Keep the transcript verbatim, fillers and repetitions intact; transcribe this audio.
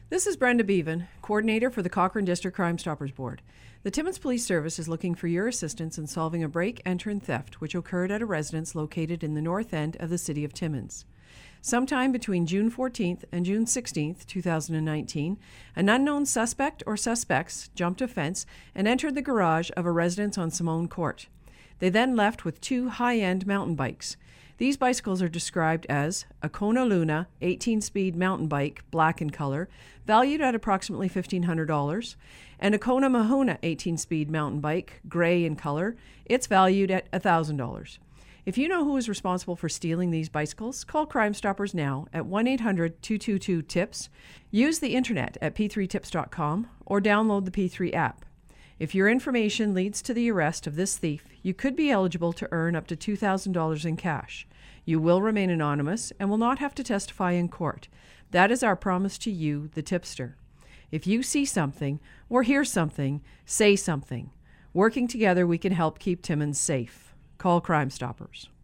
This is Brenda Bevan, Coordinator for the Cochrane District Crime Stoppers Board. The Timmins Police Service is looking for your assistance in solving a break, enter, and theft which occurred at a residence located in the north end of the city of Timmins. Sometime between June fourteenth and June sixteenth, two thousand nineteen, an unknown suspect or suspects jumped a fence and entered the garage of a residence on Simone Court. They then left with two high-end mountain bikes. These bicycles are described as a Kona Luna eighteen-speed mountain bike, black in color, valued at approximately fifteen hundred dollars, and a Kona Mahuna eighteen-speed mountain bike, gray in color. It's valued at one thousand dollars. If you know who is responsible for stealing these bicycles, call Crime Stoppers now at one eight hundred two two two TIPS, use the internet at p three tips dot com, or download the P three app. If your information leads to the arrest of this thief, you could be eligible to earn up to two thousand dollars in cash. You will remain anonymous and will not have to testify in court. That is our promise to you, the tipster. If you see something or hear something, say something. Working together, we can help keep Timmins safe. Call Crime Stoppers.